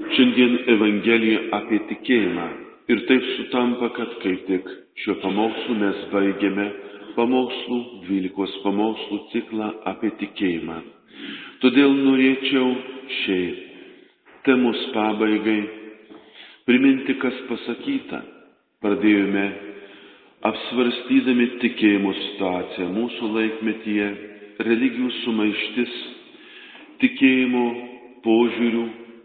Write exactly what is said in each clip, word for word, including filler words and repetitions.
Šiandien Evangelija apie tikėjimą. Ir taip sutampa, kad kaip tik šiuo pamokslu mes baigiame pamokslų, dvylikos pamokslų ciklą apie tikėjimą. Todėl norėčiau šiai temos pabaigai priminti, kas pasakyta. Pradėjome apsvarstydami tikėjimo situaciją mūsų laikmetyje, religijų sumaištis, tikėjimo požiūrių,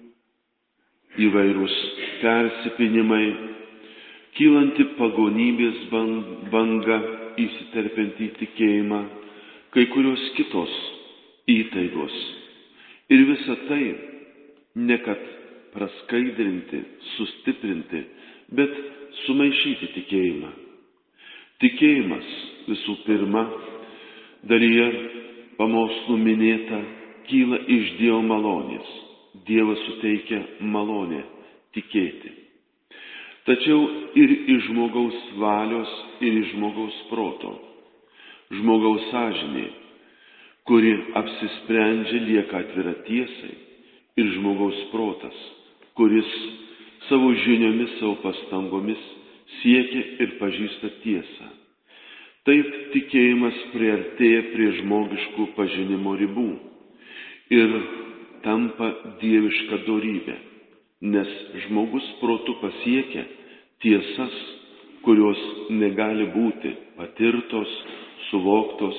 įvairūs persipinimai, kylanti pagonybės banga įsiterpianti į tikėjimą, kai kurios kitos įtaigos. Ir visa tai ne kad praskaidrinti, sustiprinti, bet sumaišyti tikėjimą. Tikėjimas visų pirma, dalyje pamokslų minėta, kyla iš Dievo malonės. Dievas suteikia malonę tikėti. Tačiau ir iš žmogaus valios, ir iš žmogaus proto. Žmogaus sąžinė, kuri apsisprendžia, lieka atvira tiesai, ir žmogaus protas, kuris savo žiniomis, savo pastangomis siekia ir pažįsta tiesą. Taip tikėjimas priartėja prie žmogiškų pažinimo ribų ir tampa dieviška dorybė, nes žmogus protu pasiekia tiesas, kurios negali būti patirtos, suvoktos.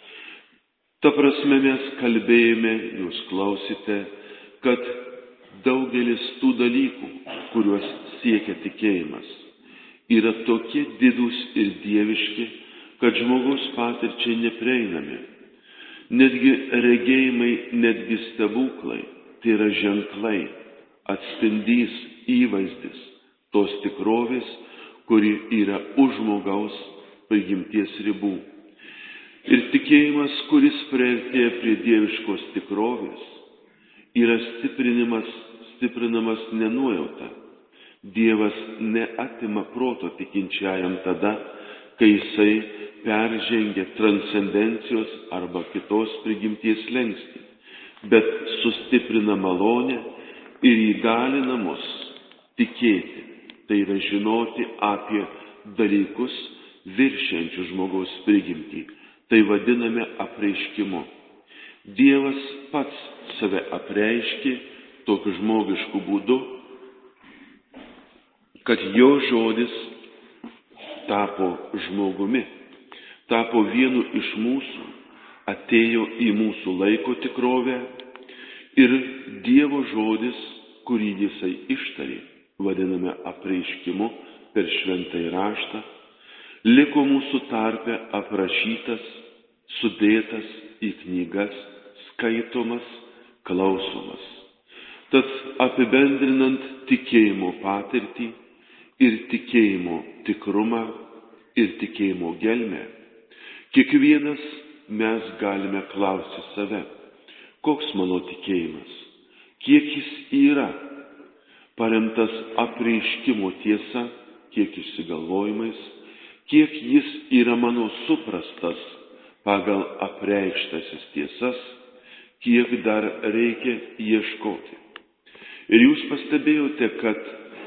Ta prasme mes kalbėjome, jūs klausite, kad daugelis tų dalykų, kuriuos siekia tikėjimas, yra tokie didūs ir dieviški, kad žmogaus patirčiai neprieinami. Netgi regėjimai, netgi stebuklai, tai yra ženklai, atspindys, įvaizdis tos tikrovės, kuri yra už žmogaus prigimties ribų. Ir tikėjimas, kuris priartėja prie dieviškos tikrovės, yra stiprinimas, stiprinamas nenuojauta. Dievas neatima proto tikinčiajam tada, kai jisai peržengia transcendencijos arba kitos prigimties slenkstį, bet sustiprina malonę ir įgalina mus tikėti, tai yra žinoti apie dalykus viršiančius žmogaus prigimtį. Tai vadiname apreiškimu. Dievas pats save apreiškė tokiu žmogišku būdu, kad jo žodis tapo žmogumi. Tapo vienu iš mūsų, atėjo į mūsų laiko tikrovę ir Dievo žodis, kurį jisai ištarė, vadiname apreiškimu per šventąjį raštą, liko mūsų tarpe aprašytas, sudėtas į knygas, skaitomas, klausomas. Tad apibendrinant tikėjimo patirtį ir tikėjimo tikrumą ir tikėjimo gelmę, kiekvienas mes galime klausti save, koks mano tikėjimas, kiek jis yra paremtas apreiškimo tiesa, kiek išsigalvojimais, kiek jis yra mano suprastas pagal apreikštasis tiesas, kiek dar reikia ieškoti. Ir jūs pastebėjote, kad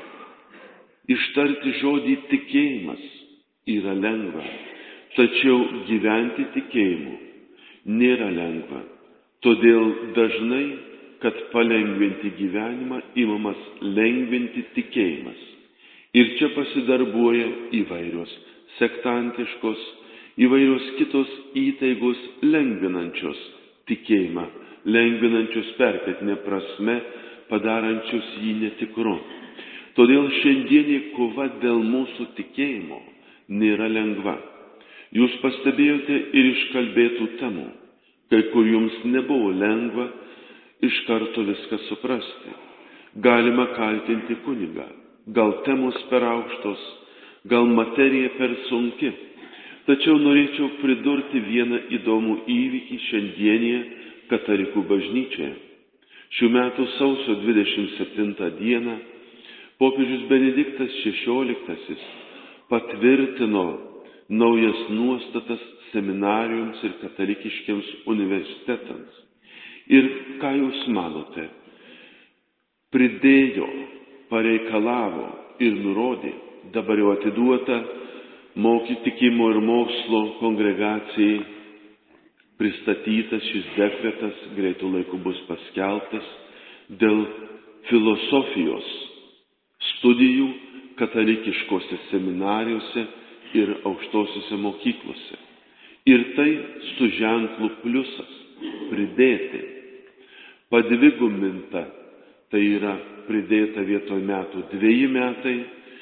ištarti žodį tikėjimas yra lengva. Tačiau gyventi tikėjimu nėra lengva. Todėl dažnai, kad palengvinti gyvenimą, imamas lengvinti tikėjimas. Ir čia pasidarbuoja įvairios sektantiškos, įvairios kitos įtaigos lengvinančios tikėjimą, lengvinančios perkeltine prasme, padarančios jį netikru. Todėl šiandienė kova dėl mūsų tikėjimo nėra lengva. Jūs pastebėjote ir iš kalbėtų temų, kai kur jums nebuvo lengva iš karto viską suprasti. Galima kaltinti kunigą, gal temos per aukštos, gal materija per sunki. Tačiau norėčiau pridurti vieną įdomų įvykį šiandienėje katalikų bažnyčioje. Šių metų sausio dvidešimt septintą dieną popiežius Benediktas šešioliktasis patvirtino naujas nuostatas seminarijoms ir katalikiškiams universitetams. Ir ką jūs manote? pridėjo, pareikalavo ir nurodė, dabar jau atiduota mokyti tikėjimo ir mokslo kongregacijai, pristatytas šis dekretas, greitų laikų bus paskelbtas, dėl filosofijos studijų katalikiškose seminarijose ir aukštosiuose mokyklose. Ir tai su ženklu pliusas pridėti, padviguminta, tai yra pridėta vietoj metų dveji metai,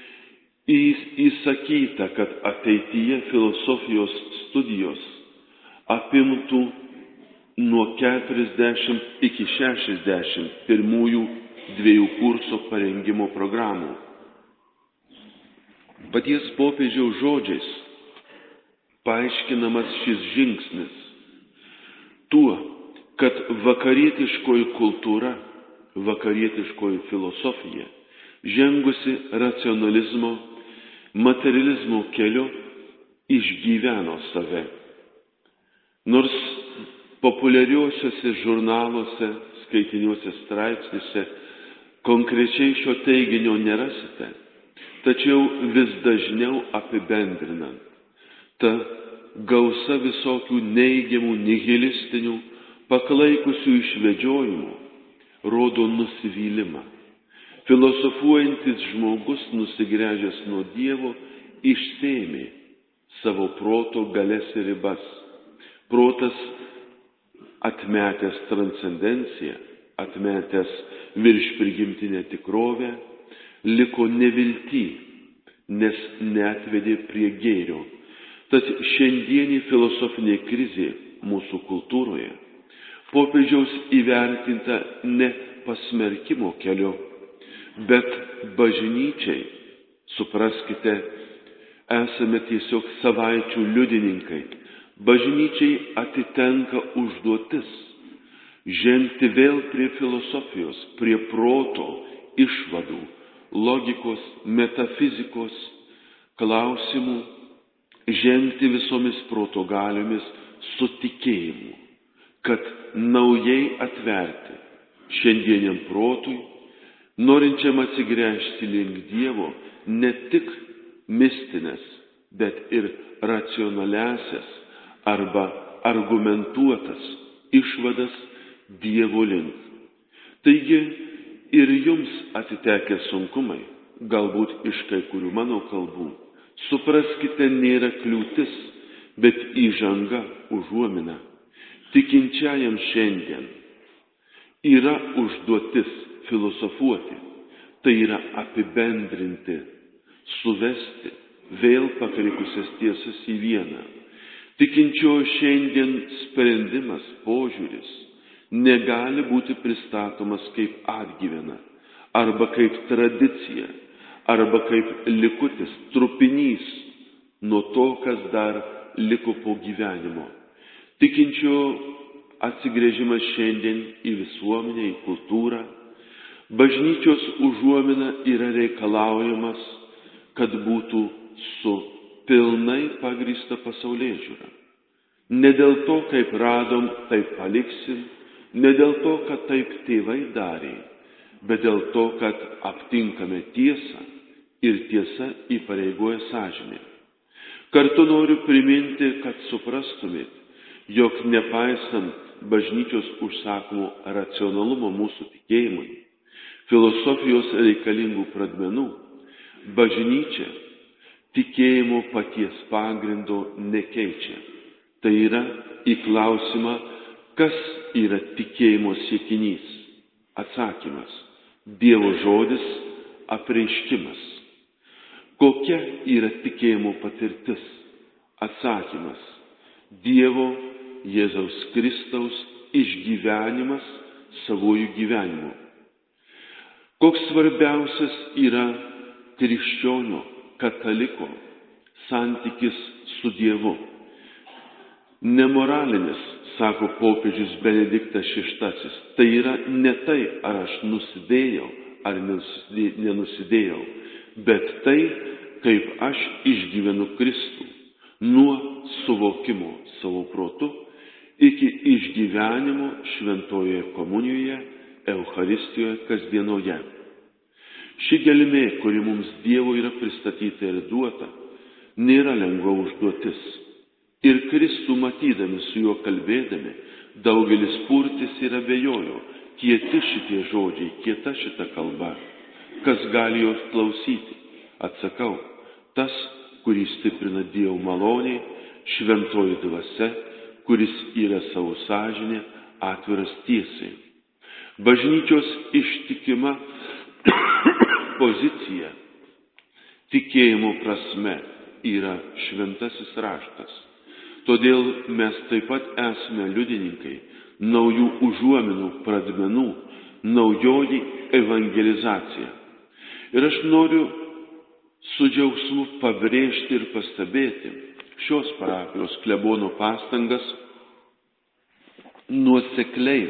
įsakyta, kad ateityje filosofijos studijos apimtų nuo keturiasdešimt iki šešiasdešimt pirmųjų dviejų kurso parengimo programų. Paties popiežiaus žodžiais paaiškinamas šis žingsnis tuo, kad vakarietiškoji kultūra, vakarietiškoji filosofija, žengusi racionalizmo, materializmo keliu, išgyveno save. Nors populiariuosiuose žurnaluose, skaitiniuose straipsniuose konkrečiai šio teiginio nerasite, tačiau vis dažniau apibendrinant, ta gausa visokių neigiamų, nihilistinių, paklaikusių išvedžiojimų rodo nusivylimą. Filosofuojantis žmogus, nusigręžęs nuo Dievo, išsėmė savo proto galias ir ribas. Protas, atmetęs transcendenciją, atmetęs virš prigimtinę tikrovę, liko nevilty, nes neatvedė prie gėrio. Tad šiandienį filosofinė krizė mūsų kultūroje popiežiaus įvertinta ne pasmerkimo keliu, bet bažnyčiai, supraskite, esame tiesiog savaičių liudininkai. Bažnyčiai atitenka užduotis žengti vėl prie filosofijos, prie proto, išvadų, logikos, metafizikos klausimų, žengti visomis proto galiomis su tikėjimu, kad naujai atverti šiandieniam protui, norinčiam atsigręžti link Dievo, ne tik mistinės, bet ir racionaliasias arba argumentuotas išvadas Dievo link. Taigi ir jums atitekę sunkumai, galbūt iš kai kurių mano kalbų, supraskite, nėra kliūtis, bet įžanga, užuomina. Tikinčiajam šiandien yra užduotis filosofuoti, tai yra apibendrinti, suvesti vėl pakrikusias tiesas į vieną. Tikinčiojo šiandien sprendimas, požiūris negali būti pristatomas kaip atgyvena, arba kaip tradicija, arba kaip likutis, trupinys nuo to, kas dar liko po gyvenimo. Tikinčiojo atsigręžimas šiandien į visuomenę, į kultūrą, bažnyčios užuomina yra reikalaujamas, kad būtų su pilnai pagrįsta pasaulėžiūra. Ne dėl to, kaip radom, taip paliksim, ne dėl to, kad taip tėvai darė, bet dėl to, kad aptinkame tiesą ir tiesa įpareigoja sąžinę. Kartu noriu priminti, kad suprastumėt, jog nepaisant bažnyčios užsakomo racionalumo mūsų tikėjimui, filosofijos reikalingų pradmenų, bažnyčia tikėjimo paties pagrindo nekeičia. Tai yra į klausimą, kas yra tikėjimo siekinys. Atsakymas – Dievo žodis, apreiškimas. Kokia yra tikėjimo patirtis? Atsakymas – Dievo Jėzaus Kristaus išgyvenimas savųjų gyvenimu. Koks svarbiausias yra krikščionio, kataliko santykis su Dievu? Nemoralinis, sako popiežius Benediktas šeštasis, tai yra ne tai, ar aš nusidėjau, ar nenusidėjau, bet tai, kaip aš išgyvenu Kristų, nuo suvokimo savo protu iki išgyvenimo šventojoje komunijoje Eucharistijoje kasdienoje. Ši gelmė, kuri mums Dievo yra pristatyta ir duota, nėra lengva užduotis. Ir Kristų matydami, su juo kalbėdami, daugelis purtis ir abejojo, kieti šitie žodžiai, kieta šita kalba. Kas gali jos klausyti? Atsakau, tas, kurį stiprina Dievo malonė, šventoji dvasia, kuris yra savo sąžinė, atviras tiesai. Bažnyčios ištikima pozicija tikėjimo prasme yra šventasis raštas. Todėl mes taip pat esame liudininkai naujų užuominų pradmenų, naujoji evangelizacija. Ir aš noriu su džiaugsmu pabrėžti ir pastebėti šios parapijos klebono pastangas nuosekliai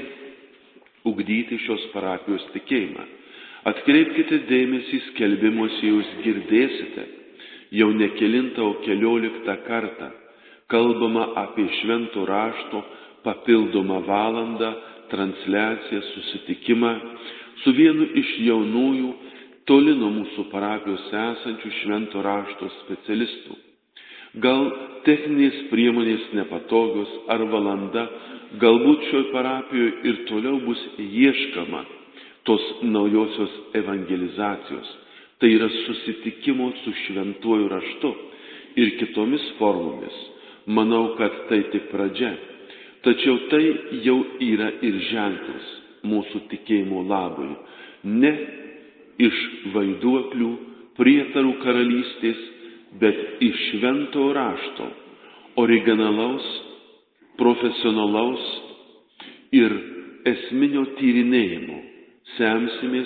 ugdyti šios parapijos tikėjimą. Atkreipkite dėmesį skelbimuose, jūs girdėsite, jau ne kelintą, o kelioliktą kartą kalbama apie švento rašto papildomą valandą, transliaciją, susitikimą su vienu iš jaunųjų, toli nuo mūsų parapijos esančių švento rašto specialistų. Gal techninės priemonės nepatogios ar valanda, galbūt šioj parapijoje ir toliau bus ieškama tos naujosios evangelizacijos, tai yra susitikimo su šventuoju raštu ir kitomis formomis. Manau, kad tai tik pradžia, tačiau tai jau yra ir ženklas mūsų tikėjimo labui, ne iš vaiduoklių, prietarų karalystės, bet iš švento rašto, originalaus, profesionalaus ir esminio tyrinėjimo. Semsimės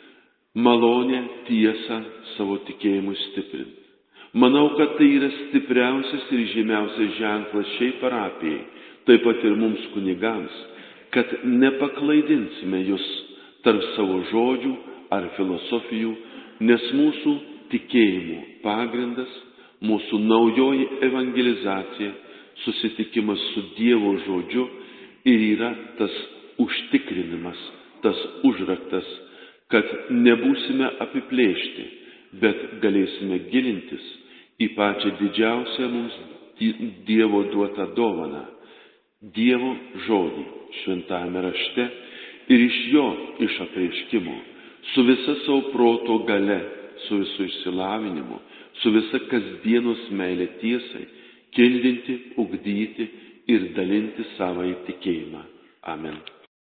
malonę, tiesą savo tikėjimui stiprinti. Manau, kad tai yra stipriausias ir žymiausias ženklas šiai parapijai, taip pat ir mums kunigams, kad nepaklaidinsime jūs tarp savo žodžių ar filosofijų, nes mūsų tikėjimo pagrindas, mūsų naujoji evangelizacija, susitikimas su Dievo žodžiu ir yra tas užtikrinimas, tas užraktas, kad nebūsime apiplėšti, bet galėsime gilintis į pačią didžiausią mums Dievo duotą dovaną, Dievo žodį šventajame rašte ir iš jo iš apreiškimo, su visa savo proto galia, su visu išsilavinimu, su visa kasdienos meilė tiesai, kildinti, ugdyti ir dalinti savąjį tikėjimą. Amen.